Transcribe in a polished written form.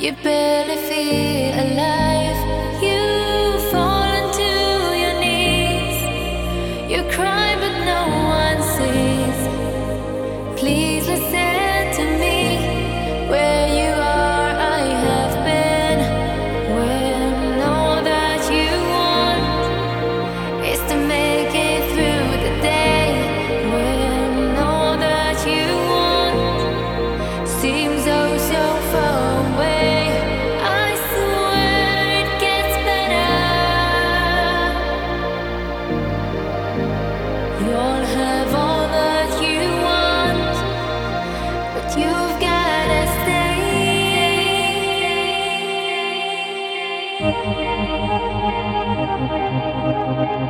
You barely feel alive. You fall onto your knees. You cry, but no one sees. Please listen to me. Where you are, I have been. When all that you want is to make it through the day. When all that you want seems oh so far away. I swear it gets better. You'll have all that you want, but you've gotta stay.